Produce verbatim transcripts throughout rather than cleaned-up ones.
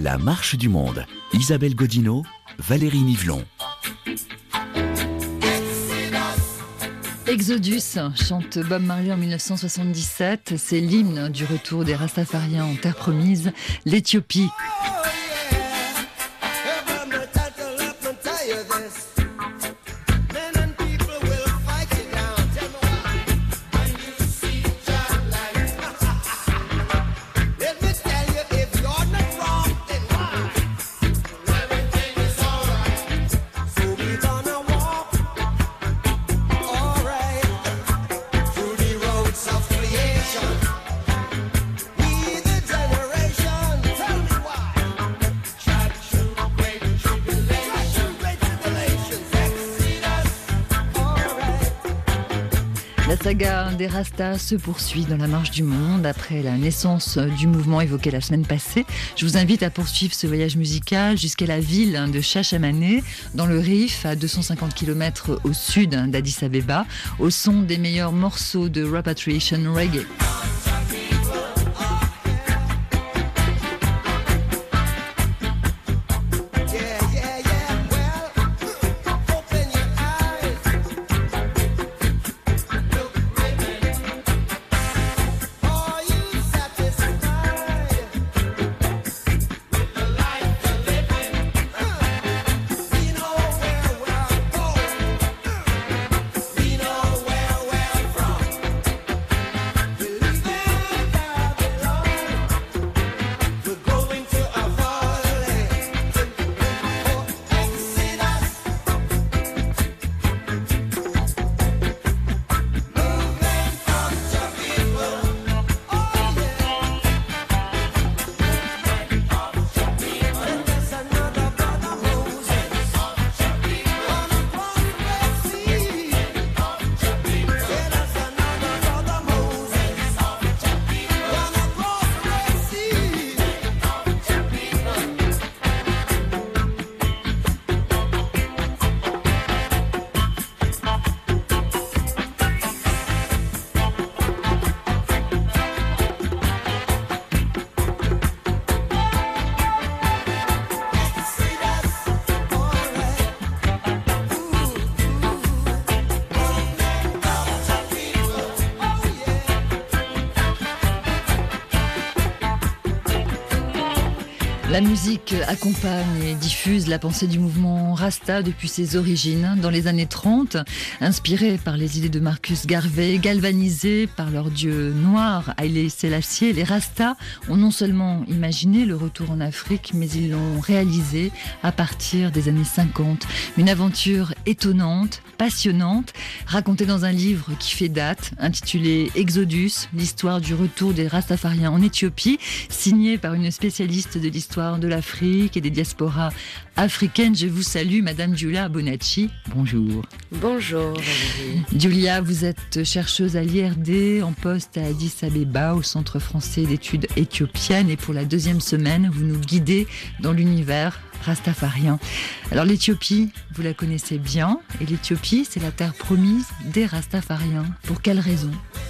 La marche du monde. Isabelle Godineau, Valérie Nivelon. Exodus, chante Bob Marley en dix-neuf cent soixante-dix-sept. C'est l'hymne du retour des Rastafariens en terre promise, l'Éthiopie. La saga des Rastas se poursuit dans la marche du monde après la naissance du mouvement évoqué la semaine passée. Je vous invite à poursuivre ce voyage musical jusqu'à la ville de Chachamané, dans le Rif, à deux cent cinquante kilomètres au sud d'Addis Abeba, au son des meilleurs morceaux de Repatriation Reggae. La musique accompagne et diffuse la pensée du mouvement Rasta depuis ses origines, dans les années trente, inspiré par les idées de Marcus Garvey, galvanisé par leur dieu noir, Haïlé Sélassié. Les Rastas ont non seulement imaginé le retour en Afrique, mais ils l'ont réalisé à partir des années cinquante. Une aventure étonnante, passionnante, racontée dans un livre qui fait date, intitulé Exodus, l'histoire du retour des Rastafariens en Éthiopie, signé par une spécialiste de l'histoire de l'Afrique et des diasporas africaines. Je vous salue, Madame Giulia Bonacci. Bonjour. Bonjour, Valérie. Giulia, vous êtes chercheuse à l'I R D, en poste à Addis Abeba, au Centre français d'études éthiopiennes. Et pour la deuxième semaine, vous nous guidez dans l'univers rastafarien. Alors l'Éthiopie, vous la connaissez bien. Et l'Éthiopie, c'est la terre promise des Rastafariens. Pour quelle raison ?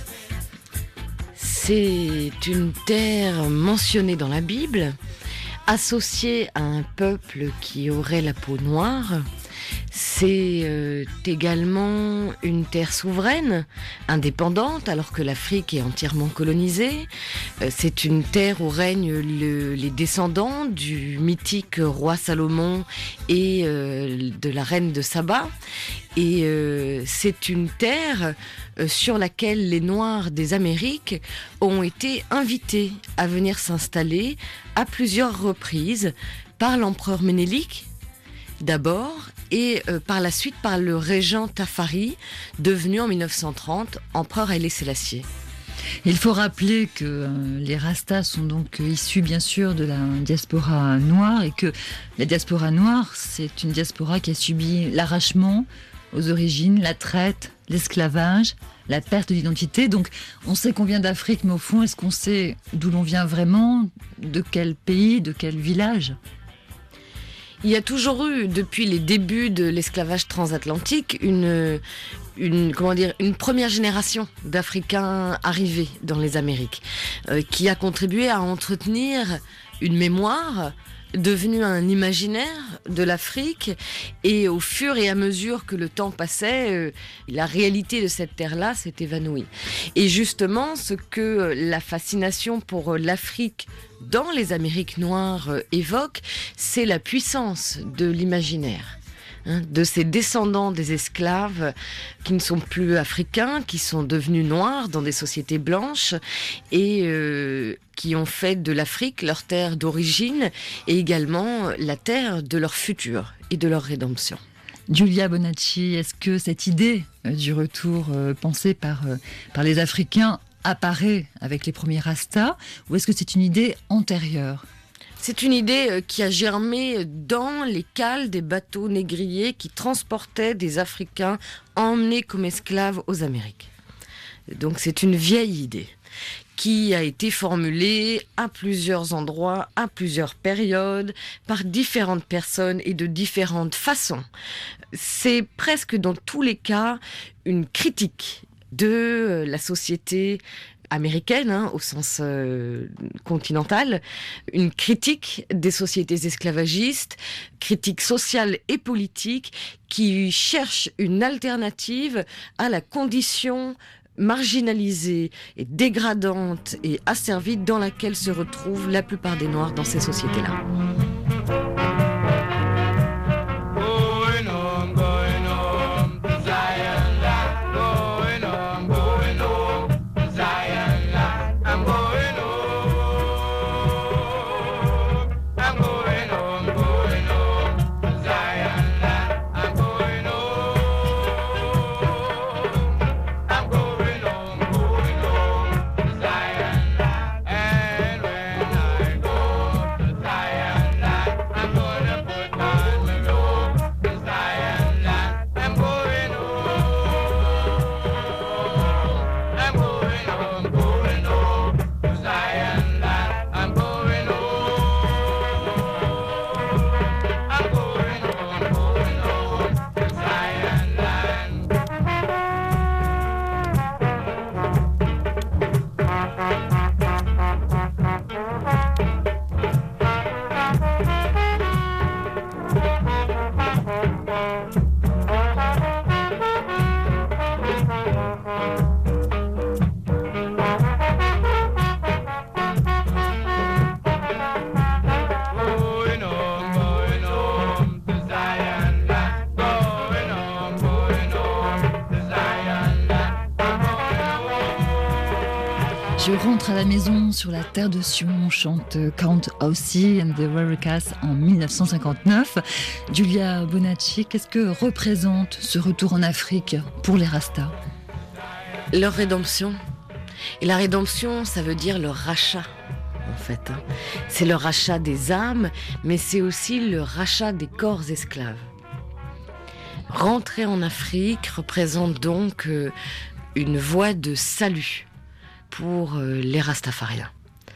C'est une terre mentionnée dans la Bible, associée à un peuple qui aurait la peau noire. C'est euh, également une terre souveraine, indépendante, alors que l'Afrique est entièrement colonisée. Euh, c'est une terre où règnent le, les descendants du mythique roi Salomon et euh, de la reine de Saba. Et euh, c'est une terre euh, sur laquelle les Noirs des Amériques ont été invités à venir s'installer à plusieurs reprises par l'empereur Ménélique, d'abord, et euh, par la suite par le régent Tafari, devenu en dix-neuf cent trente empereur Haïlé Sélassié. Il faut rappeler que euh, les Rastas sont donc euh, issus bien sûr de la diaspora noire et que la diaspora noire, c'est une diaspora qui a subi l'arrachement aux origines, la traite, l'esclavage, la perte d'identité. Donc on sait qu'on vient d'Afrique, mais au fond, est-ce qu'on sait d'où l'on vient vraiment, de quel pays, de quel village ? Il y a toujours eu, depuis les débuts de l'esclavage transatlantique, une, une, comment dire, une première génération d'Africains arrivés dans les Amériques, euh, qui a contribué à entretenir une mémoire devenu un imaginaire de l'Afrique, et au fur et à mesure que le temps passait, euh, la réalité de cette terre-là s'est évanouie. Et justement, ce que la fascination pour l'Afrique dans les Amériques noires euh, évoque, c'est la puissance de l'imaginaire. Hein, de ces descendants des esclaves qui ne sont plus africains, qui sont devenus noirs dans des sociétés blanches et euh, qui ont fait de l'Afrique leur terre d'origine et également la terre de leur futur et de leur rédemption. Giulia Bonacci, est-ce que cette idée euh, du retour euh, pensée par, euh, par les Africains apparaît avec les premiers Rastas, ou est-ce que c'est une idée antérieure ? C'est une idée qui a germé dans les cales des bateaux négriers qui transportaient des Africains emmenés comme esclaves aux Amériques. Donc c'est une vieille idée qui a été formulée à plusieurs endroits, à plusieurs périodes, par différentes personnes et de différentes façons. C'est presque dans tous les cas une critique de la société américaine, hein, au sens euh, continental, une critique des sociétés esclavagistes, critique sociale et politique, qui cherche une alternative à la condition marginalisée et dégradante et asservie dans laquelle se retrouvent la plupart des Noirs dans ces sociétés-là. Je rentre à la maison sur la terre de Sion, chante Count Ossie and the Warekas en dix-neuf cent cinquante-neuf. Giulia Bonacci, qu'est-ce que représente ce retour en Afrique pour les Rastas ? Leur rédemption. Et la rédemption, ça veut dire le rachat, en fait. Hein. C'est le rachat des âmes, mais c'est aussi le rachat des corps esclaves. Rentrer en Afrique représente donc euh, une voie de salut pour euh, les Rastafariens.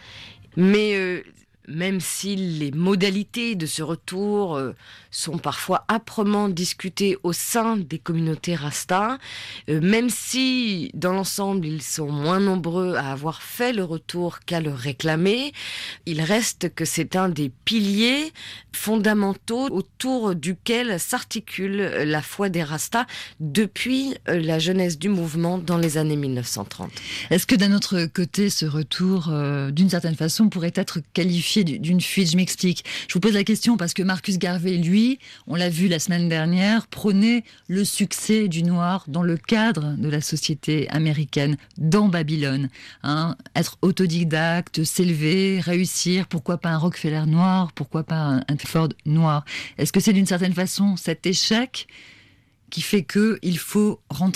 Mais euh, même si les modalités de ce retour euh, sont parfois âprement discutées au sein des communautés Rastas, euh, même si dans l'ensemble ils sont moins nombreux à avoir fait le retour qu'à le réclamer, il reste que c'est un des piliers fondamentaux autour duquel s'articule la foi des Rastas depuis la jeunesse du mouvement dans les années mille neuf cent trente. Est-ce que d'un autre côté, ce retour, euh, d'une certaine façon, pourrait être qualifié d'une fuite ? Je m'explique. Je vous pose la question parce que Marcus Garvey, lui, on l'a vu la semaine dernière, prônait le succès du noir dans le cadre de la société américaine, dans Babylone. Hein, être autodidacte, s'élever, réussir, pourquoi pas un Rockefeller noir, pourquoi pas un, un Ford noir. Est-ce que c'est d'une certaine façon cet échec qui fait qu'il faut rentrer ?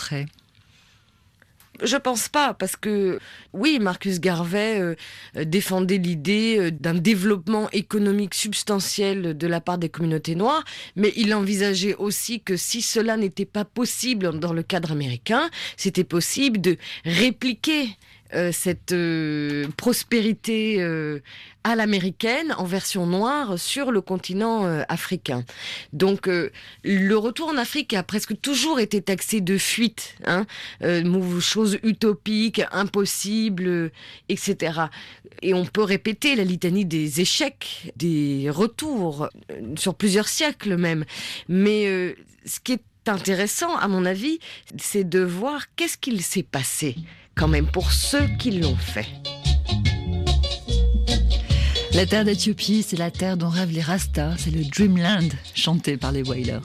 Je pense pas, parce que oui, Marcus Garvey euh, défendait l'idée euh, d'un développement économique substantiel de la part des communautés noires, mais il envisageait aussi que si cela n'était pas possible dans le cadre américain, c'était possible de répliquer euh, cette euh, prospérité euh, à l'américaine en version noire sur le continent euh, africain. Donc euh, le retour en Afrique a presque toujours été taxé de fuite, hein, euh, chose utopique, impossible, euh, et cetera. Et on peut répéter la litanie des échecs, des retours, euh, sur plusieurs siècles même. Mais euh, ce qui est intéressant, à mon avis, c'est de voir qu'est-ce qu'il s'est passé quand même pour ceux qui l'ont fait. La terre d'Éthiopie, c'est la terre dont rêvent les Rastas, c'est le Dreamland chanté par les Wailers.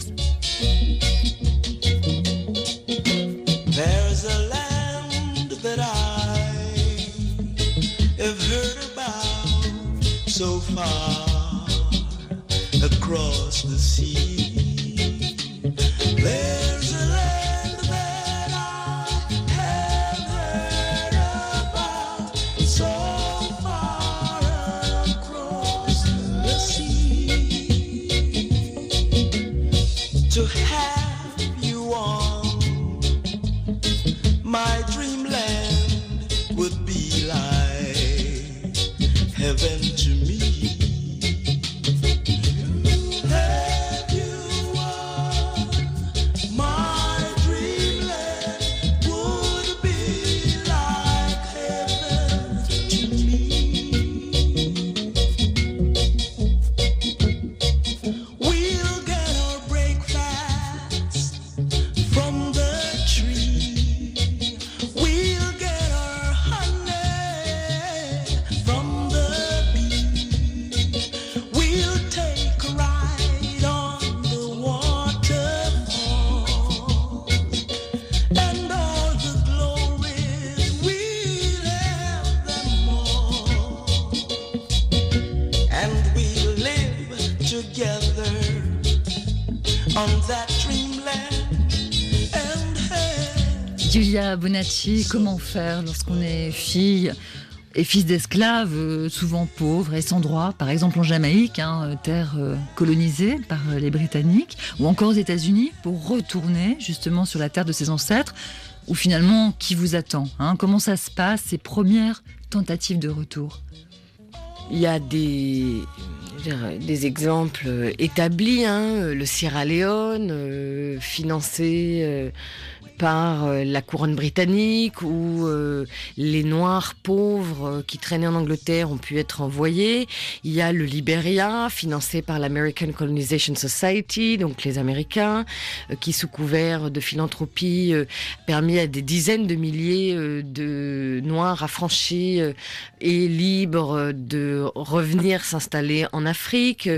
There's a land that I have heard about so far across the sea. There's a land that I have heard about so far across the sea. To have you on my dreamland would be like heaven to me. Giulia Bonacci, comment faire lorsqu'on est fille et fils d'esclaves, souvent pauvres et sans droit, par exemple en Jamaïque, hein, terre colonisée par les Britanniques, ou encore aux États-Unis, pour retourner justement sur la terre de ses ancêtres, ou finalement, qui vous attend, hein, comment ça se passe, ces premières tentatives de retour? Il y a des, des exemples établis, hein, le Sierra Leone, euh, financé euh, par euh, la couronne britannique, où euh, les Noirs pauvres euh, qui traînaient en Angleterre ont pu être envoyés. Il y a le Libéria, financé par l'American Colonization Society, donc les Américains, euh, qui sous couvert de philanthropie euh, permis à des dizaines de milliers euh, de Noirs affranchis euh, et libres de revenir s'installer en Afrique.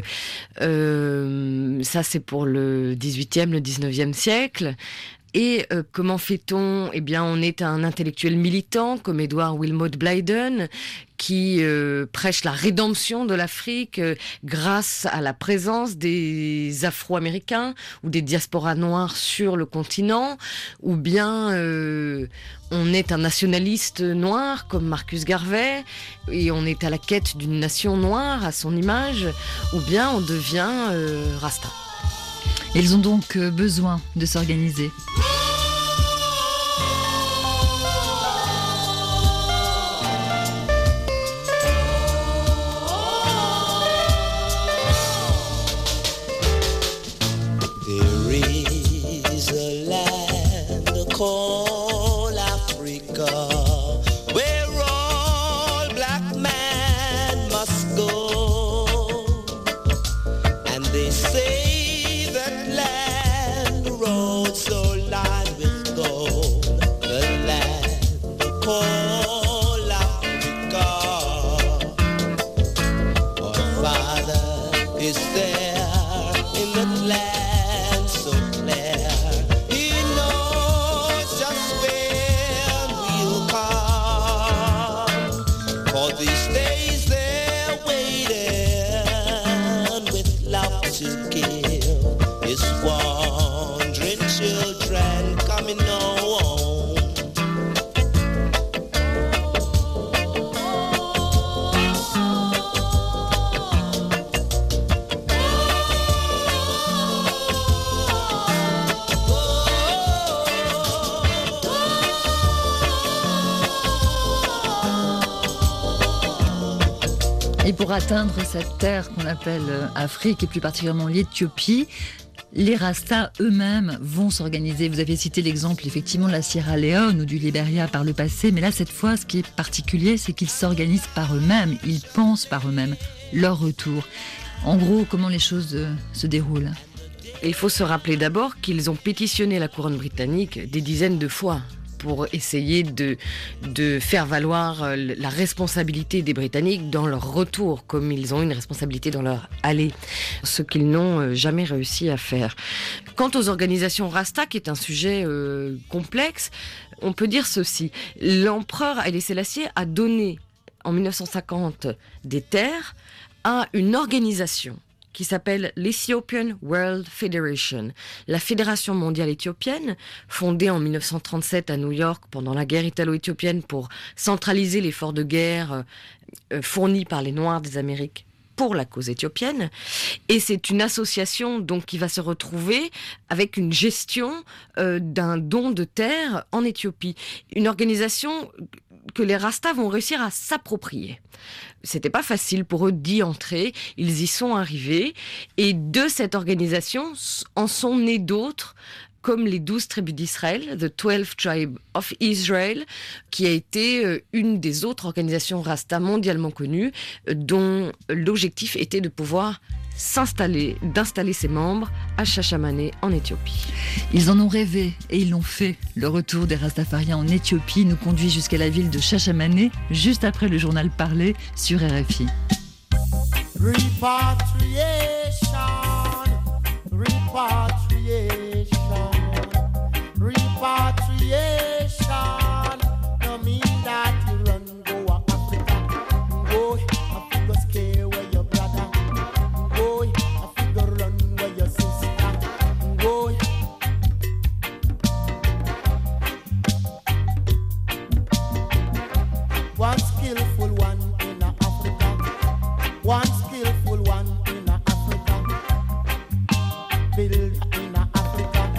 Euh, ça, c'est pour le dix-huitième, le dix-neuvième siècle. Et euh, comment fait-on ? Eh bien, on est un intellectuel militant comme Edward Wilmot Blyden qui euh, prêche la rédemption de l'Afrique euh, grâce à la présence des Afro-Américains ou des diasporas noires sur le continent, ou bien euh, on est un nationaliste noir comme Marcus Garvey et on est à la quête d'une nation noire à son image, ou bien on devient euh, Rasta. Ils ont donc besoin de s'organiser. There is a land called Africa where all black men must go, and they say so lined with gold, the land called Africa. Our Father is there in that land so clear. He knows just when we'll come, for these days they're waiting with love to give. It's wandering children coming home. Et pour atteindre cette terre qu'on appelle Afrique, et plus particulièrement l'Éthiopie, les Rastas eux-mêmes vont s'organiser. Vous avez cité l'exemple effectivement de la Sierra Leone ou du Libéria par le passé, mais là cette fois ce qui est particulier, c'est qu'ils s'organisent par eux-mêmes, ils pensent par eux-mêmes leur retour. En gros, comment les choses euh, se déroulent? Il faut se rappeler d'abord qu'ils ont pétitionné la couronne britannique des dizaines de fois pour essayer de, de faire valoir la responsabilité des Britanniques dans leur retour, comme ils ont une responsabilité dans leur aller, ce qu'ils n'ont jamais réussi à faire. Quant aux organisations Rasta, qui est un sujet euh, complexe, on peut dire ceci. L'empereur Haïlé Sélassié a donné en mille neuf cent cinquante des terres à une organisation qui s'appelle l'Ethiopian World Federation, la Fédération mondiale éthiopienne, fondée en mille neuf cent trente-sept à New York pendant la guerre italo-éthiopienne pour centraliser l'effort de guerre euh, fourni par les Noirs des Amériques pour la cause éthiopienne. Et c'est une association donc qui va se retrouver avec une gestion euh, d'un don de terre en Éthiopie. Une organisation que les Rastas vont réussir à s'approprier. C'était pas facile pour eux d'y entrer, ils y sont arrivés, et de cette organisation en sont nés d'autres, comme les douze tribus d'Israël, The Twelve Tribes of Israel, qui a été une des autres organisations Rasta mondialement connues, dont l'objectif était de pouvoir s'installer, d'installer ses membres à Chachamane en Éthiopie. Ils en ont rêvé et ils l'ont fait. Le retour des Rastafariens en Éthiopie nous conduit jusqu'à la ville de Chachamane, juste après le journal parlé sur R F I. Repatriation, repatriation, repatriation. No mean that you run go a Africa, go Africa scare where your brother, go Africa run where your sister, go. One skillful one in Africa, one skillful one in Africa, build in Africa,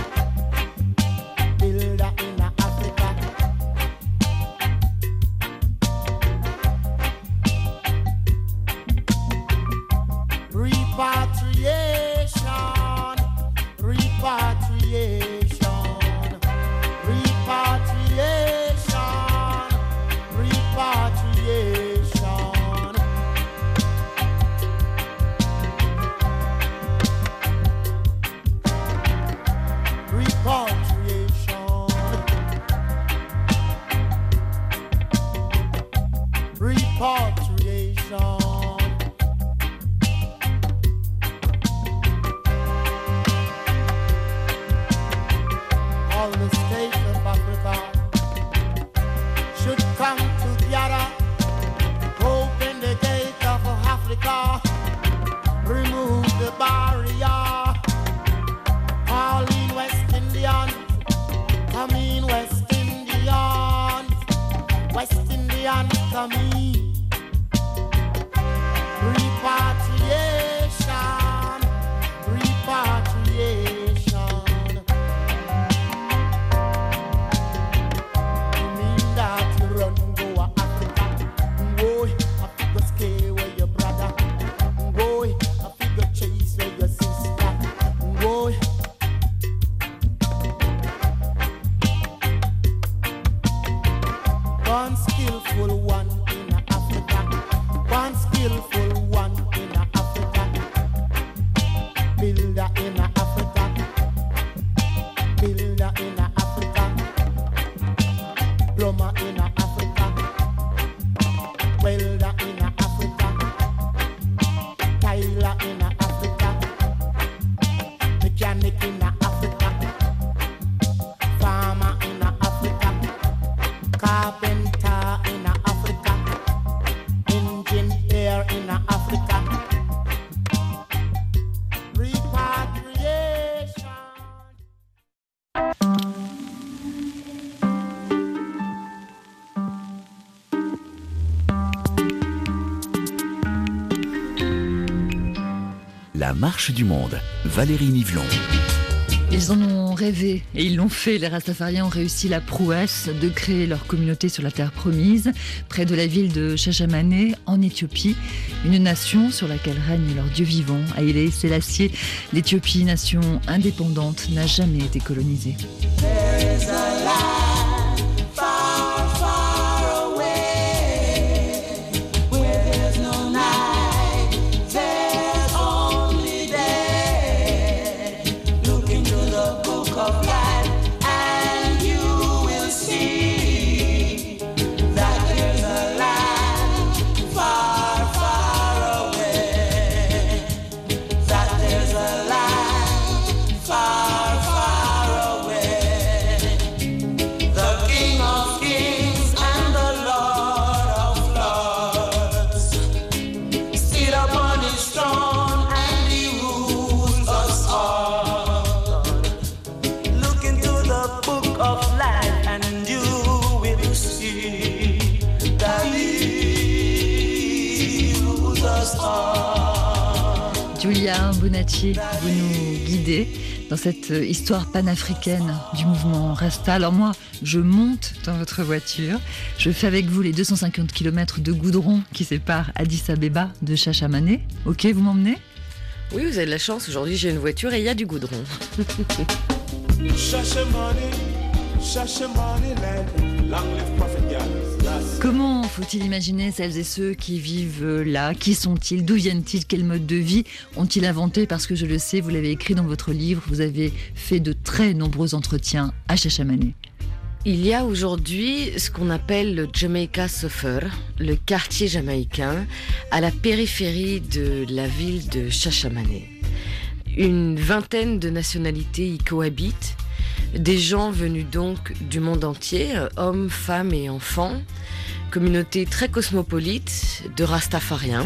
build in Africa. Repatriation, repatriation, repatriation, repatriation. Repatriation, repatriation. All the states of Africa should come together, open the gate of Africa, remove the barrier. All in West Indian, come in West Indian, West Indian come in. Repatriation, repatriation. You mean that you run go a Africa, go Africa scare where your brother, go Africa chase where your sister, go. One skillful one in Africa, one skillful one in Africa, builder in Africa, builder in Africa, plumber in Africa, welder in Africa, tiler in Africa, mechanic in Africa, farmer in Africa, carpenter in Africa, engineer in Africa. Repatriation. La marche du monde, Valérie Nivelon. Ils en ont rêvé et ils l'ont fait. Les Rastafariens ont réussi la prouesse de créer leur communauté sur la terre promise, près de la ville de Chachamane, en Éthiopie. Une nation sur laquelle règne leur dieu vivant, Haïlé Sélassié. L'Éthiopie, nation indépendante, n'a jamais été colonisée. Julia Bonacci, vous nous guidez dans cette histoire panafricaine du mouvement Rasta. Alors moi, je monte dans votre voiture, je fais avec vous les deux cent cinquante kilomètres de goudron qui séparent Addis Abeba de Chachamane. Ok, vous m'emmenez ? Oui, vous avez de la chance, aujourd'hui j'ai une voiture et il y a du goudron. Comment faut-il imaginer celles et ceux qui vivent là? Qui sont-ils? D'où viennent-ils? Quel mode de vie ont-ils inventé? Parce que je le sais, vous l'avez écrit dans votre livre, vous avez fait de très nombreux entretiens à Chachamane. Il y a aujourd'hui ce qu'on appelle le Jamaica Suffer, le quartier jamaïcain, à la périphérie de la ville de Chachamane. Une vingtaine de nationalités y cohabitent. Des gens venus donc du monde entier, hommes, femmes et enfants, communauté très cosmopolite de Rastafariens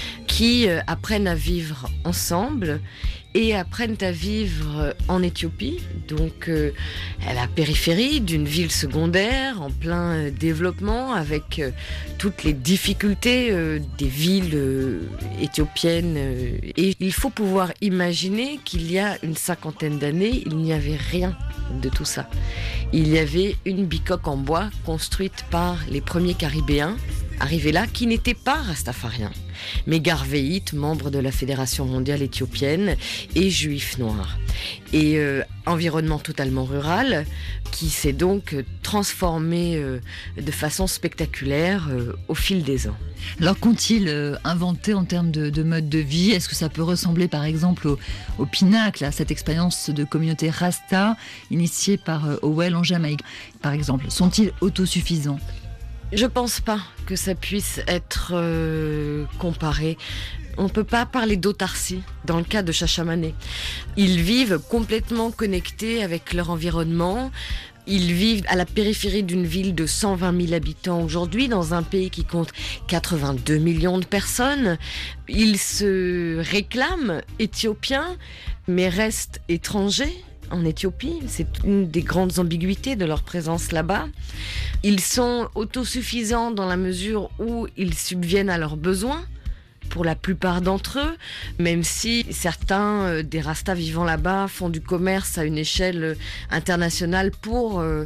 qui apprennent à vivre ensemble et apprennent à vivre en Éthiopie, donc euh, à la périphérie d'une ville secondaire en plein développement avec euh, toutes les difficultés euh, des villes euh, éthiopiennes. Euh, et il faut pouvoir imaginer qu'il y a une cinquantaine d'années, il n'y avait rien de tout ça. Il y avait une bicoque en bois construite par les premiers Caribéens arrivés là, qui n'étaient pas rastafariens, mais garvéites, membres de la Fédération mondiale éthiopienne et juifs noirs. Et euh, environnement totalement rural qui s'est donc transformé euh, de façon spectaculaire euh, au fil des ans. Alors qu'ont-ils euh, inventé en termes de, de mode de vie? Est-ce que ça peut ressembler par exemple au, au pinacle, à cette expérience de communauté Rasta initiée par euh, Howell en Jamaïque par exemple? Sont-ils autosuffisants? Je pense pas que ça puisse être euh, comparé. On ne peut pas parler d'autarcie dans le cas de Chachamane. Ils vivent complètement connectés avec leur environnement. Ils vivent à la périphérie d'une ville de cent vingt mille habitants aujourd'hui, dans un pays qui compte quatre-vingt-deux millions de personnes. Ils se réclament éthiopiens, mais restent étrangers en Éthiopie. C'est une des grandes ambiguïtés de leur présence là-bas. Ils sont autosuffisants dans la mesure où ils subviennent à leurs besoins, pour la plupart d'entre eux, même si certains euh, des Rastas vivant là-bas font du commerce à une échelle euh, internationale pour euh,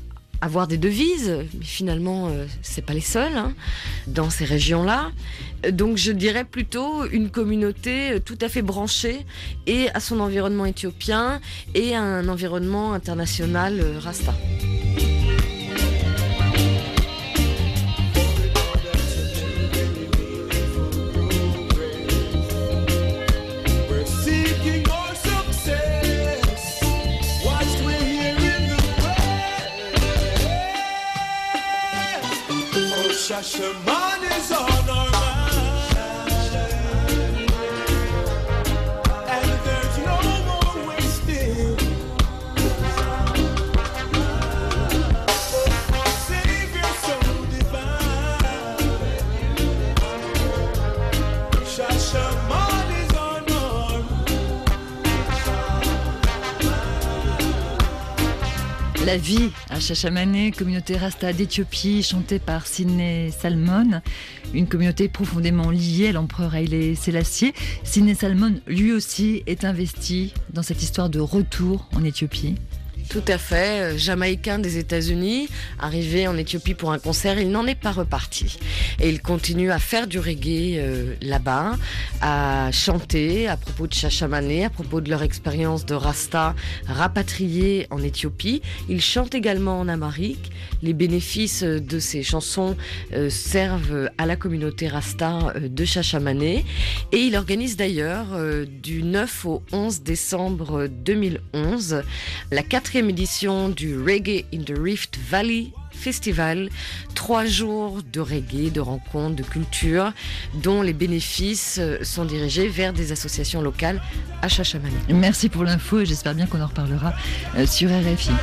avoir des devises. Mais finalement, euh, c'est pas les seuls hein, dans ces régions-là. Donc je dirais plutôt une communauté tout à fait branchée et à son environnement éthiopien et à un environnement international euh, Rasta. Shashamane is on our mind, and there's no more wasting. Savior so divine, Shashamane is on our mind. La vie à Shashamane, communauté Rasta d'Éthiopie, chantée par Sidney Salmon, une communauté profondément liée à l'empereur Haïlé Sélassié. Sidney Salmon, lui aussi, est investi dans cette histoire de retour en Éthiopie. Tout à fait, jamaïcain des États-Unis, arrivé en Éthiopie pour un concert, il n'en est pas reparti. Et il continue à faire du reggae euh, là-bas, à chanter à propos de Shashamane, à propos de leur expérience de Rasta rapatriés en Éthiopie. Il chante également en amharique. Les bénéfices de ces chansons euh, servent à la communauté Rasta euh, de Shashamane. Et il organise d'ailleurs euh, du neuf au onze décembre deux mille onze la quatrième édition du Reggae in the Rift Valley Festival, trois jours de reggae, de rencontres, de culture, dont les bénéfices sont dirigés vers des associations locales à Shashamane. Merci pour l'info et j'espère bien qu'on en reparlera euh, sur R F I.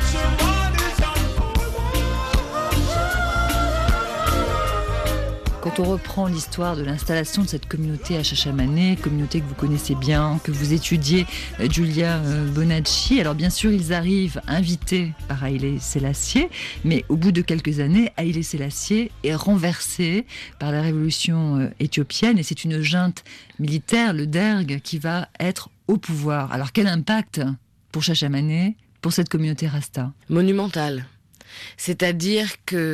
Quand on reprend l'histoire de l'installation de cette communauté à Shashamane, communauté que vous connaissez bien, que vous étudiez, Giulia Bonacci, alors bien sûr ils arrivent invités par Haïlé Sélassié, mais au bout de quelques années, Haïlé Sélassié est renversé par la révolution éthiopienne et c'est une junte militaire, le Derg, qui va être au pouvoir. Alors quel impact pour Shashamane, pour cette communauté Rasta ? Monumental. C'est-à-dire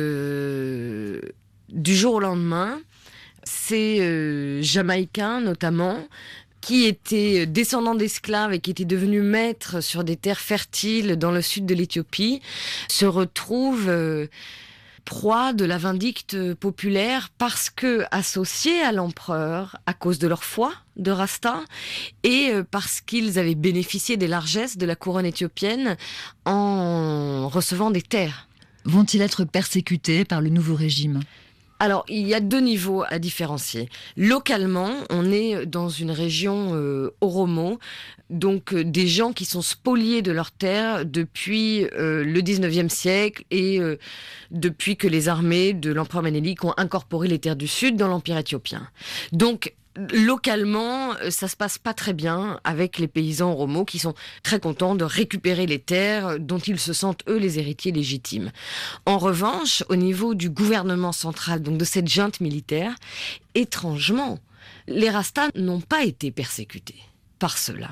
que du jour au lendemain, ces euh, Jamaïcains notamment, qui étaient descendants d'esclaves et qui étaient devenus maîtres sur des terres fertiles dans le sud de l'Éthiopie, se retrouvent euh, proie de la vindicte populaire parce que associés à l'empereur à cause de leur foi de Rasta et euh, parce qu'ils avaient bénéficié des largesses de la couronne éthiopienne en recevant des terres. Vont-ils être persécutés par le nouveau régime ? Alors, il y a deux niveaux à différencier. Localement, on est dans une région euh, Oromo, donc euh, des gens qui sont spoliés de leurs terres depuis euh, le dix-neuvième siècle et euh, depuis que les armées de l'empereur Ménélique ont incorporé les terres du Sud dans l'Empire éthiopien. Donc, localement, ça se passe pas très bien avec les paysans oromo qui sont très contents de récupérer les terres dont ils se sentent eux les héritiers légitimes. En revanche, au niveau du gouvernement central, donc de cette junte militaire, étrangement, les Rastas n'ont pas été persécutés par cela.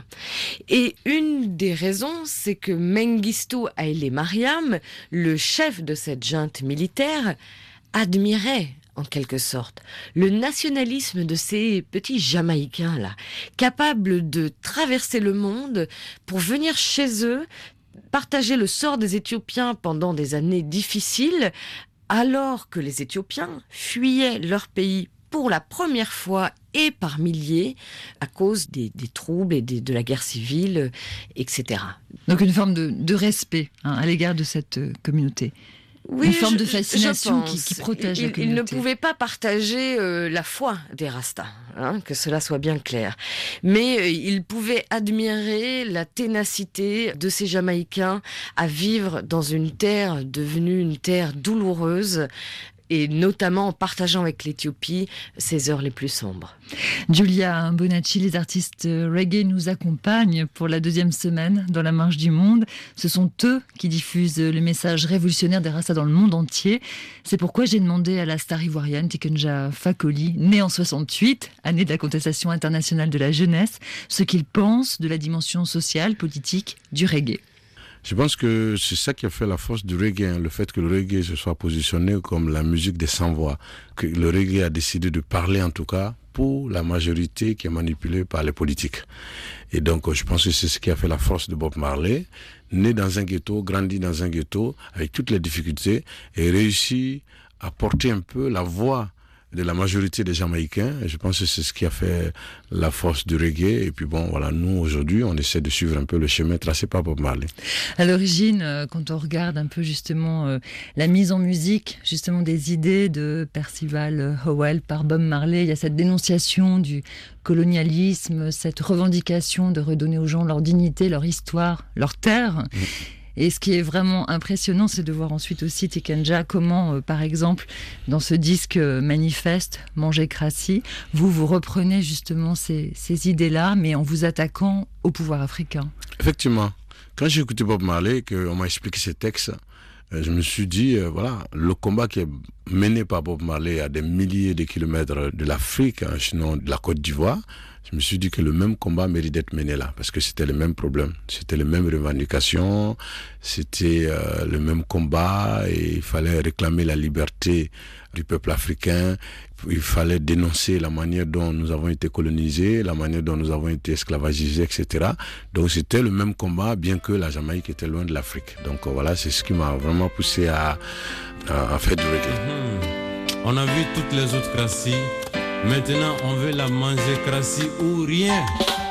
Et une des raisons, c'est que Mengistu Haile Mariam, le chef de cette junte militaire, admirait en quelque sorte, le nationalisme de ces petits Jamaïcains-là, capables de traverser le monde pour venir chez eux, partager le sort des Éthiopiens pendant des années difficiles, alors que les Éthiopiens fuyaient leur pays pour la première fois et par milliers à cause des, des troubles et des, de la guerre civile, et cetera. Donc une forme de, de respect hein, à l'égard de cette euh, communauté. Oui, une forme je, de fascination qui, qui protège il, la communauté. Il ne pouvait pas partager euh, la foi des Rastas, hein, que cela soit bien clair. Mais euh, il pouvait admirer la ténacité de ces Jamaïcains à vivre dans une terre devenue une terre douloureuse, et notamment en partageant avec l'Éthiopie ses heures les plus sombres. Giulia Bonacci, les artistes reggae nous accompagnent pour la deuxième semaine dans la Marche du Monde. Ce sont eux qui diffusent le message révolutionnaire des Rastas dans le monde entier. C'est pourquoi j'ai demandé à la star ivoirienne Tikenja Fakoly, née en soixante-huit, année de la contestation internationale de la jeunesse, ce qu'il pense de la dimension sociale, politique du reggae. Je pense que c'est ça qui a fait la force du reggae, hein, le fait que le reggae se soit positionné comme la musique des sans-voix, que le reggae a décidé de parler en tout cas pour la majorité qui est manipulée par les politiques. Et donc je pense que c'est ce qui a fait la force de Bob Marley, né dans un ghetto, grandi dans un ghetto, avec toutes les difficultés, et réussi à porter un peu la voix de la majorité des Jamaïcains. Et je pense que c'est ce qui a fait la force du reggae. Et puis bon, voilà, nous aujourd'hui, on essaie de suivre un peu le chemin tracé par Bob Marley. À l'origine, quand on regarde un peu justement euh, la mise en musique, justement des idées de Percival Howell par Bob Marley, il y a cette dénonciation du colonialisme, cette revendication de redonner aux gens leur dignité, leur histoire, leur terre. Mmh. Et ce qui est vraiment impressionnant, c'est de voir ensuite aussi Tikenja, comment, euh, par exemple, dans ce disque euh, manifeste, Manger Crassi, vous, vous reprenez justement ces, ces idées-là, mais en vous attaquant au pouvoir africain. Effectivement. quand j'ai écouté Bob Marley, qu'on m'a expliqué ces textes, je me suis dit, euh, voilà, le combat qui est mené par Bob Marley à des milliers de kilomètres de l'Afrique, hein, sinon de la Côte d'Ivoire, je me suis dit que le même combat mérite d'être mené là, parce que c'était le même problème, c'était les mêmes revendications, c'était euh, le même combat, et il fallait réclamer la liberté du peuple africain, il fallait dénoncer la manière dont nous avons été colonisés, la manière dont nous avons été esclavagisés, et cetera. Donc c'était le même combat, bien que la Jamaïque était loin de l'Afrique. Donc euh, voilà, c'est ce qui m'a vraiment poussé à, à, à faire du reggae. Mmh. On a vu toutes les autres crassis. Maintenant, on veut la manger crassie ou rien.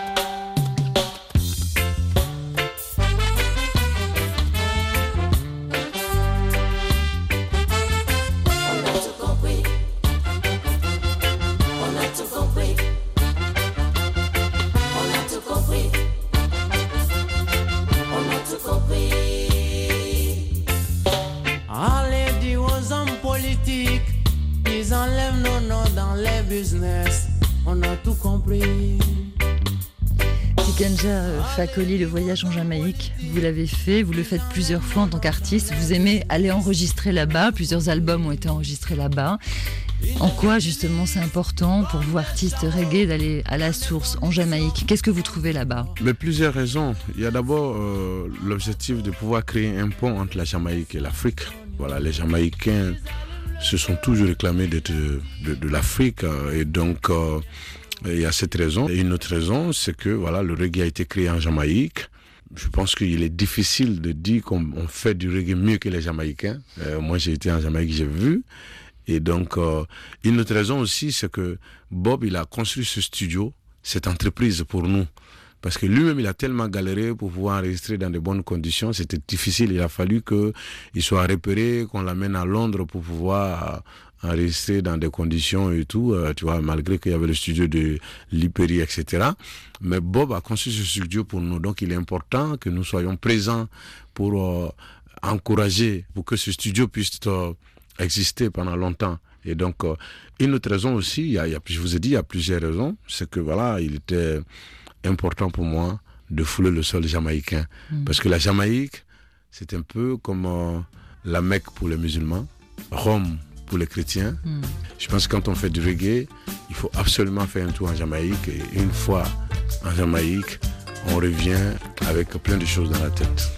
Tikenja Fakoly, le voyage en Jamaïque, vous l'avez fait, vous le faites plusieurs fois en tant qu'artiste, vous aimez aller enregistrer là-bas, plusieurs albums ont été enregistrés là-bas. En quoi justement c'est important pour vous, artistes reggae, d'aller à la source en Jamaïque? Qu'est-ce que vous trouvez là-bas? Mais plusieurs raisons. Il y a d'abord euh, l'objectif de pouvoir créer un pont entre la Jamaïque et l'Afrique. Voilà, les Jamaïcains se sont toujours réclamés d'être de, de, de l'Afrique, et donc euh, il y a cette raison. Et une autre raison, c'est que voilà, le reggae a été créé en Jamaïque. Je pense qu'il est difficile de dire qu'on on fait du reggae mieux que les Jamaïcains. Euh, moi, j'ai été en Jamaïque, j'ai vu. Et donc, euh, une autre raison aussi, c'est que Bob, il a construit ce studio, cette entreprise pour nous. Parce que lui-même, il a tellement galéré pour pouvoir enregistrer dans de bonnes conditions. C'était difficile. Il a fallu qu'il soit repéré, qu'on l'amène à Londres pour pouvoir enregistrer dans des conditions et tout. Euh, tu vois, malgré qu'il y avait le studio de Lipéry, et cetera. Mais Bob a construit ce studio pour nous. Donc, il est important que nous soyons présents pour euh, encourager, pour que ce studio puisse euh, exister pendant longtemps. Et donc, euh, une autre raison aussi, il y a, il y a, je vous ai dit, il y a plusieurs raisons. C'est que voilà, il était important pour moi de fouler le sol jamaïcain. Mmh. Parce que la Jamaïque, c'est un peu comme euh, la Mecque pour les musulmans, Rome pour les chrétiens. Mmh. Je pense que quand on fait du reggae, il faut absolument faire un tour en Jamaïque. Et une fois en Jamaïque, on revient avec plein de choses dans la tête.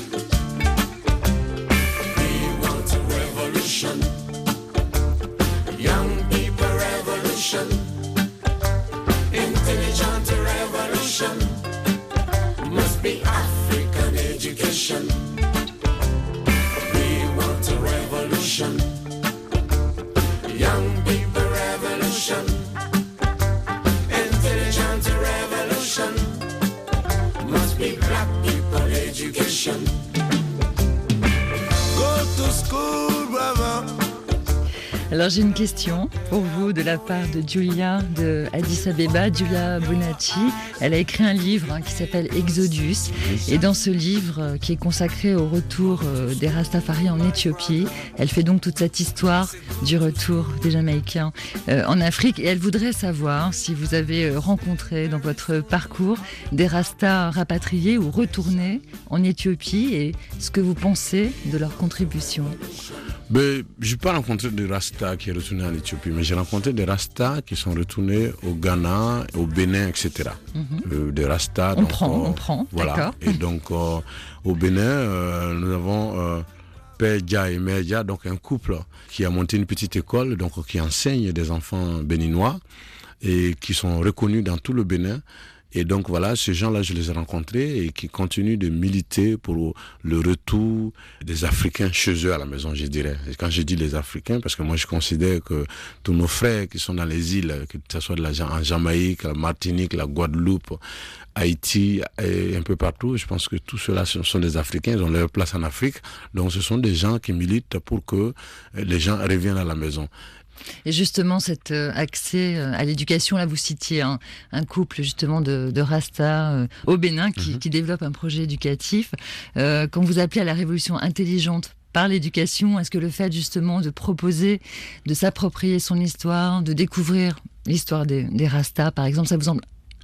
We want a revolution. Young people revolution. Intelligent revolution. Must be African education. We want a revolution. Young people revolution. Intelligent revolution. Must be black people education. Go to school, brother. Alors j'ai une question pour vous de la part de Julia de Addis Abeba, Julia Bonacci. Elle a écrit un livre hein, qui s'appelle Exodus. Et dans ce livre euh, qui est consacré au retour euh, des Rastafari en Éthiopie, elle fait donc toute cette histoire du retour des Jamaïcains euh, en Afrique. Et elle voudrait savoir si vous avez euh, rencontré dans votre parcours des Rastas rapatriés ou retournés en Éthiopie et ce que vous pensez de leur contribution. Ben, je n'ai pas rencontré de Rasta qui est retourné en Éthiopie, mais j'ai rencontré des Rastas qui sont retournés au Ghana, au Bénin, et cetera. Mm-hmm. Euh, des Rastas. On donc, prend, euh, on prend. Voilà. D'accord. Et donc, euh, au Bénin, euh, nous avons euh, Père Dia et Mère Dia, donc un couple qui a monté une petite école, donc qui enseigne des enfants béninois et qui sont reconnus dans tout le Bénin. Et donc voilà, ces gens-là, je les ai rencontrés et qui continuent de militer pour le retour des Africains chez eux à la maison, je dirais. Et quand je dis les Africains, parce que moi je considère que tous nos frères qui sont dans les îles, que ce soit de la, en Jamaïque, la Martinique, la Guadeloupe, Haïti et un peu partout, je pense que tous ceux-là sont des Africains, ils ont leur place en Afrique. Donc ce sont des gens qui militent pour que les gens reviennent à la maison. Et justement, cet euh, accès euh, à l'éducation, là vous citiez un, un couple justement de, de Rasta euh, au Bénin qui, mm-hmm. qui développe un projet éducatif. Euh, quand vous appelez à la révolution intelligente par l'éducation, est-ce que le fait justement de proposer, de s'approprier son histoire, de découvrir l'histoire des, des Rastas par exemple, ça vous semble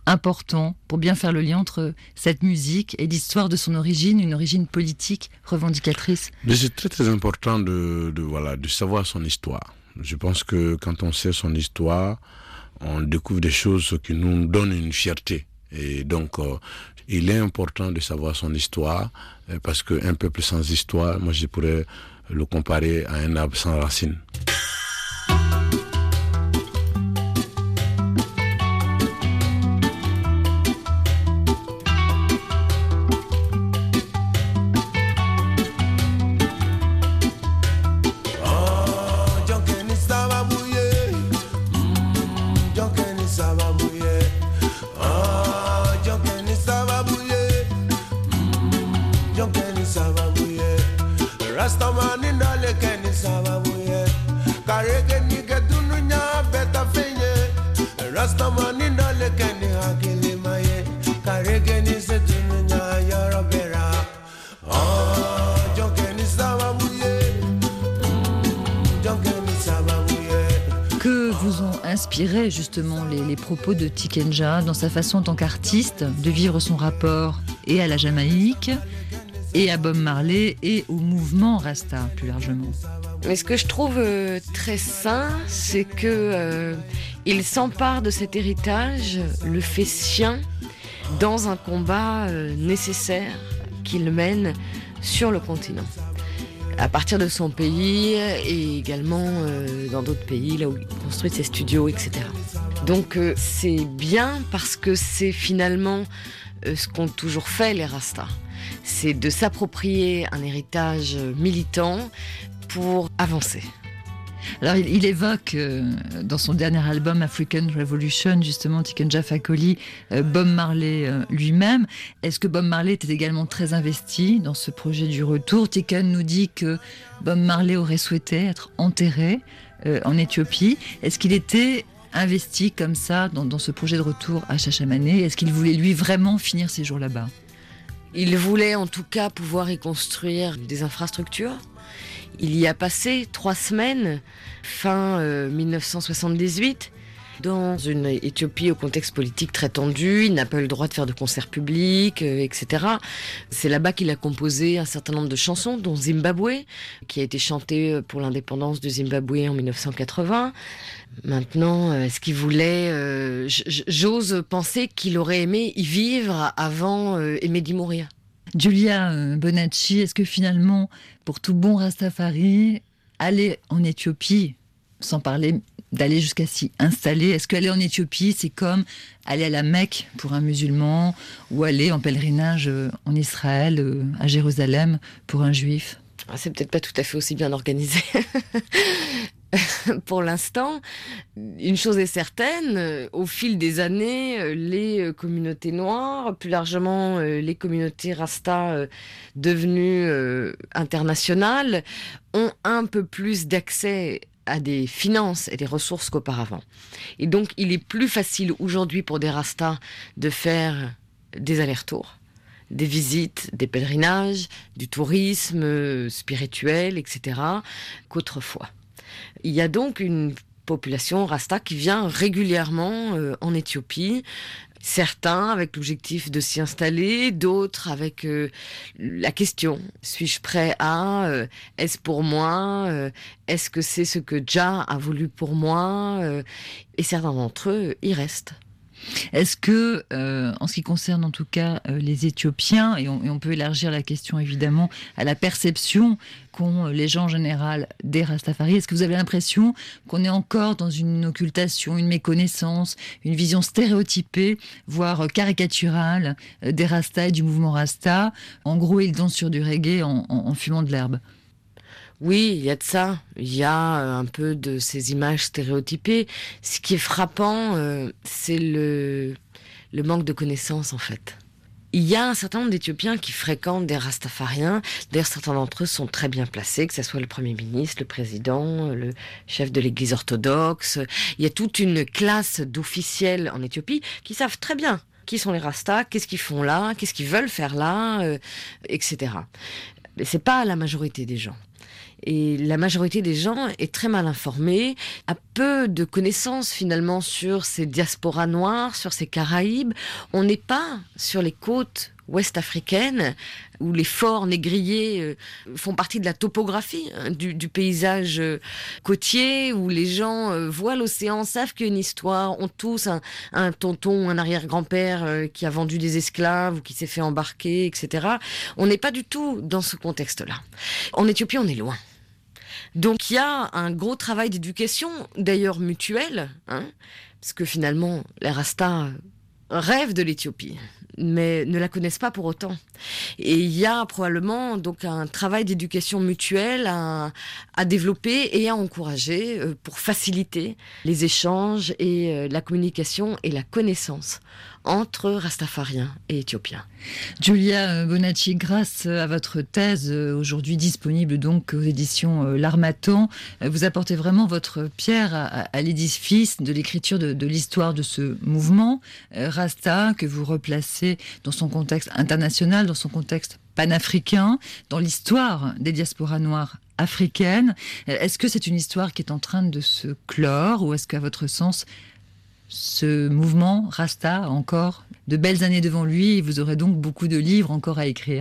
important pour bien faire le lien entre cette musique et l'histoire de son origine, une origine politique revendicatrice? Mais c'est très très important de, de, voilà, de savoir son histoire. Je pense que quand on sait son histoire, on découvre des choses qui nous donnent une fierté. Et donc, euh, il est important de savoir son histoire, euh, parce qu'un peuple sans histoire, moi je pourrais le comparer à un arbre sans racines. Que vous ont inspiré justement les, les propos de Tikenja dans sa façon en tant qu'artiste de vivre son rapport et à la Jamaïque et à Bob Marley et au mouvement Rasta plus largement? Mais ce que je trouve euh, très sain, c'est que euh, il s'empare de cet héritage, le fait sien, dans un combat euh, nécessaire qu'il mène sur le continent. À partir de son pays et également euh, dans d'autres pays, là où il construit ses studios, et cetera. Donc euh, c'est bien parce que c'est finalement euh, ce qu'ont toujours fait les Rastas. C'est de s'approprier un héritage militant pour avancer. Alors il, il évoque euh, dans son dernier album African Revolution, justement Tikenja Fakoly, euh, Bob Marley euh, lui-même. Est-ce que Bob Marley était également très investi dans ce projet du retour? Tiken nous dit que Bob Marley aurait souhaité être enterré euh, en Éthiopie. Est-ce qu'il était investi comme ça dans, dans ce projet de retour à Shashamane? Est-ce qu'il voulait lui vraiment finir ses jours là-bas? Il voulait en tout cas pouvoir y construire des infrastructures. Il y a passé trois semaines, fin euh, dix-neuf cent soixante-dix-huit, dans une Éthiopie au contexte politique très tendu. Il n'a pas eu le droit de faire de concerts publics, euh, et cetera. C'est là-bas qu'il a composé un certain nombre de chansons, dont Zimbabwe, qui a été chantée pour l'indépendance du Zimbabwe en dix-neuf cent quatre-vingts. Maintenant, est-ce qu'il voulait... Euh, j'ose penser qu'il aurait aimé y vivre avant euh, aimer d'y mourir. Giulia Bonacci, est-ce que finalement, pour tout bon Rastafari, aller en Éthiopie, sans parler d'aller jusqu'à s'y installer, est-ce qu'aller en Éthiopie, c'est comme aller à la Mecque pour un musulman, ou aller en pèlerinage en Israël, à Jérusalem, pour un juif? Ah, c'est peut-être pas tout à fait aussi bien organisé. Pour l'instant, une chose est certaine, au fil des années, les communautés noires, plus largement les communautés Rasta devenues internationales, ont un peu plus d'accès à des finances et des ressources qu'auparavant. Et donc, il est plus facile aujourd'hui pour des Rastas de faire des allers-retours, des visites, des pèlerinages, du tourisme spirituel, et cetera, qu'autrefois. Il y a donc une population Rasta qui vient régulièrement euh, en Éthiopie, certains avec l'objectif de s'y installer, d'autres avec euh, la question, suis-je prêt à, euh, est-ce pour moi, euh, est-ce que c'est ce que Jah a voulu pour moi, euh, et certains d'entre eux y restent. Est-ce que, euh, en ce qui concerne en tout cas euh, les Éthiopiens, et on, et on peut élargir la question évidemment à la perception qu'ont les gens en général des Rastafari, est-ce que vous avez l'impression qu'on est encore dans une occultation, une méconnaissance, une vision stéréotypée, voire caricaturale euh, des Rastas et du mouvement Rasta? En gros, ils dansent sur du reggae en, en, en fumant de l'herbe. Oui, il y a de ça. Il y a un peu de ces images stéréotypées. Ce qui est frappant, euh, c'est le, le manque de connaissances, en fait. Il y a un certain nombre d'Éthiopiens qui fréquentent des Rastafariens. D'ailleurs, certains d'entre eux sont très bien placés, que ce soit le Premier ministre, le Président, le chef de l'Église orthodoxe. Il y a toute une classe d'officiels en Éthiopie qui savent très bien qui sont les Rastas, qu'est-ce qu'ils font là, qu'est-ce qu'ils veulent faire là, euh, et cetera. Mais c'est pas la majorité des gens. Et la majorité des gens est très mal informée, a peu de connaissances finalement sur ces diasporas noires, sur ces Caraïbes. On n'est pas sur les côtes ouest africaines où les forts négriers euh, font partie de la topographie hein, du, du paysage euh, côtier, où les gens euh, voient l'océan, savent qu'il y a une histoire, ont tous un, un tonton, un arrière-grand-père euh, qui a vendu des esclaves ou qui s'est fait embarquer, et cetera. On n'est pas du tout dans ce contexte-là. En Éthiopie, on est loin. Donc il y a un gros travail d'éducation, d'ailleurs mutuel, hein, parce que finalement, les Rastas rêvent de l'Éthiopie, mais ne la connaissent pas pour autant. Et il y a probablement donc un travail d'éducation mutuelle à, à développer et à encourager euh, pour faciliter les échanges et euh, la communication et la connaissance entre Rastafariens et Éthiopiens. Julia Bonacci, grâce à votre thèse, aujourd'hui disponible donc aux éditions L'Harmattan, vous apportez vraiment votre pierre à, à l'édifice de l'écriture de, de l'histoire de ce mouvement Rasta, que vous replacez dans son contexte international, dans son contexte panafricain, dans l'histoire des diasporas noires africaines. Est-ce que c'est une histoire qui est en train de se clore, ou est-ce qu'à votre sens, ce mouvement Rasta a encore de belles années devant lui et vous aurez donc beaucoup de livres encore à écrire?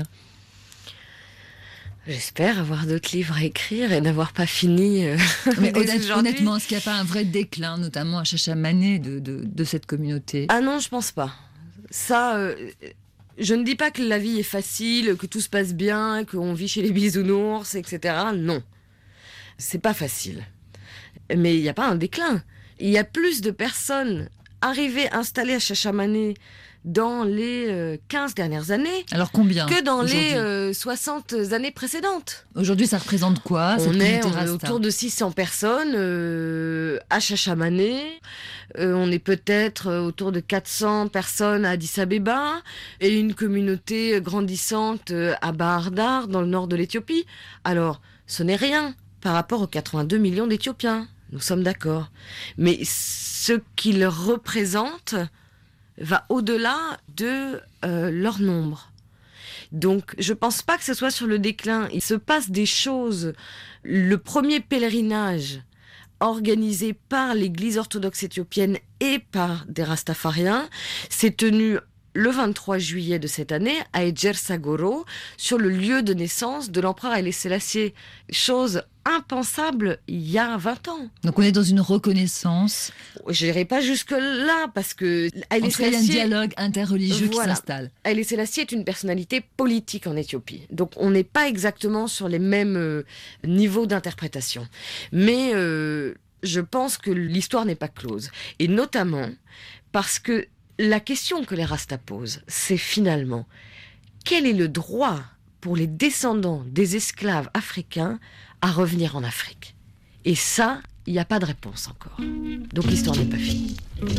J'espère avoir d'autres livres à écrire et n'avoir pas fini. Euh, Mais honnête, honnêtement, est-ce qu'il n'y a pas un vrai déclin, notamment à Chachamane, de, de, de cette communauté? Ah non, je pense pas. Ça, euh, je ne dis pas que la vie est facile, que tout se passe bien, qu'on vit chez les bisounours, et cetera. Non, c'est pas facile. Mais il n'y a pas un déclin. Il y a plus de personnes arrivées, installées à Chachamane dans les euh, quinze dernières années. Alors combien que dans les euh, soixante années précédentes. Aujourd'hui, ça représente quoi? On est, on est autour de six cents personnes euh, à Chachamane. Euh, on est peut-être autour de quatre cents personnes à Addis Abeba et une communauté grandissante à Bahardar, dans le nord de l'Éthiopie. Alors, ce n'est rien par rapport aux quatre-vingt-deux millions d'Éthiopiens. Nous sommes d'accord. Mais ce qu'ils représentent va au-delà de euh, leur nombre. Donc, je ne pense pas que ce soit sur le déclin. Il se passe des choses. Le premier pèlerinage organisé par l'Église orthodoxe éthiopienne et par des Rastafariens s'est tenu le vingt-trois juillet de cette année à Edjersagoro, sur le lieu de naissance de l'empereur Haïlé Sélassié. Chose impensable il y a vingt ans. Donc on est dans une reconnaissance. Je n'irai pas jusque-là, parce que Haïlé Sélassié... il y a un dialogue interreligieux voilà. qui s'installe. Haïlé Sélassié est une personnalité politique en Éthiopie. Donc on n'est pas exactement sur les mêmes euh, niveaux d'interprétation. Mais euh, je pense que l'histoire n'est pas close. Et notamment parce que la question que les Rastas posent, c'est finalement quel est le droit pour les descendants des esclaves africains à revenir en Afrique? Et ça, il n'y a pas de réponse encore. Donc l'histoire n'est pas finie.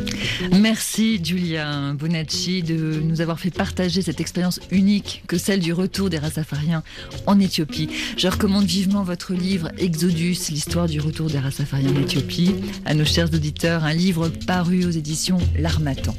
Merci Julia Bonacci de nous avoir fait partager cette expérience unique que celle du retour des Rastafariens en Éthiopie. Je recommande vivement votre livre Exodus, l'histoire du retour des Rastafariens en Éthiopie. À nos chers auditeurs, un livre paru aux éditions L'Harmattan.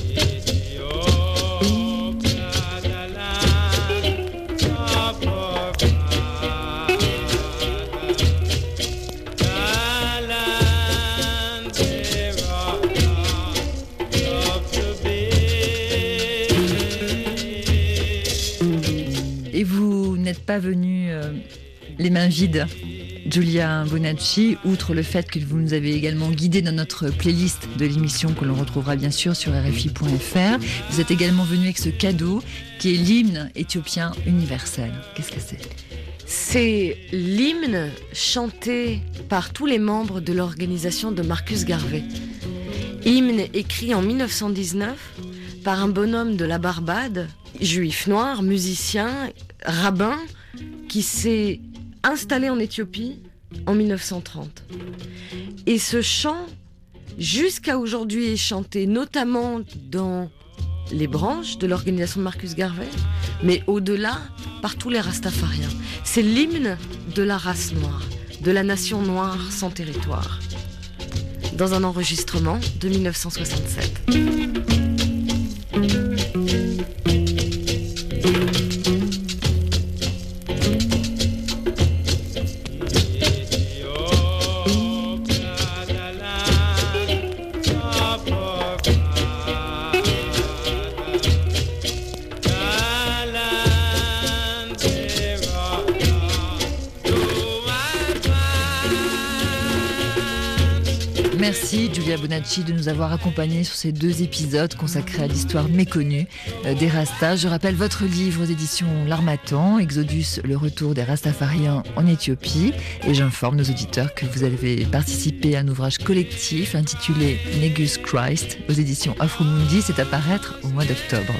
Et vous n'êtes pas venu euh, les mains vides, Julia Bonacci, outre le fait que vous nous avez également guidé dans notre playlist de l'émission que l'on retrouvera bien sûr sur R F I point F R. Vous êtes également venu avec ce cadeau qui est l'hymne éthiopien universel. Qu'est-ce que c'est ? C'est l'hymne chanté par tous les membres de l'organisation de Marcus Garvey. Hymne écrit en mille neuf cent dix-neuf par un bonhomme de la Barbade, juif noir, musicien, rabbin, qui s'est installé en Éthiopie en mille neuf cent trente. Et ce chant, jusqu'à aujourd'hui, est chanté notamment dans les branches de l'organisation de Marcus Garvey, mais au-delà, par tous les Rastafariens. C'est l'hymne de la race noire, de la nation noire sans territoire, dans un enregistrement de mille neuf cent soixante-sept. Merci Giulia Bonacci de nous avoir accompagnés sur ces deux épisodes consacrés à l'histoire méconnue des Rastas. Je rappelle votre livre aux éditions L'Harmattan, Exodus, le retour des Rastafariens en Éthiopie. Et j'informe nos auditeurs que vous avez participé à un ouvrage collectif intitulé Negus Christ aux éditions Afromundi. C'est à paraître au mois d'octobre.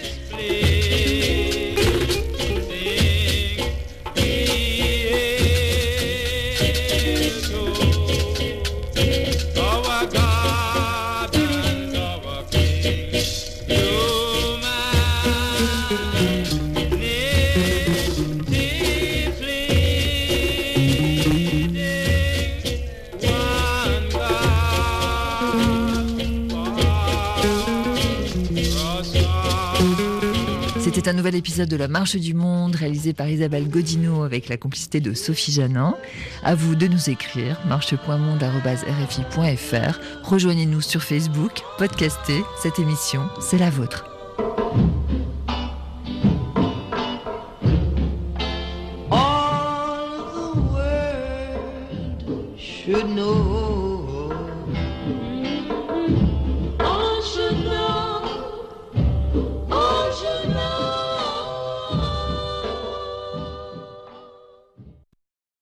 C'était un nouvel épisode de La Marche du Monde, réalisé par Isabelle Godineau avec la complicité de Sophie Janin. À vous de nous écrire, marche point monde arobase r f i point f r. Rejoignez-nous sur Facebook, podcastez, cette émission, c'est la vôtre. All the world should know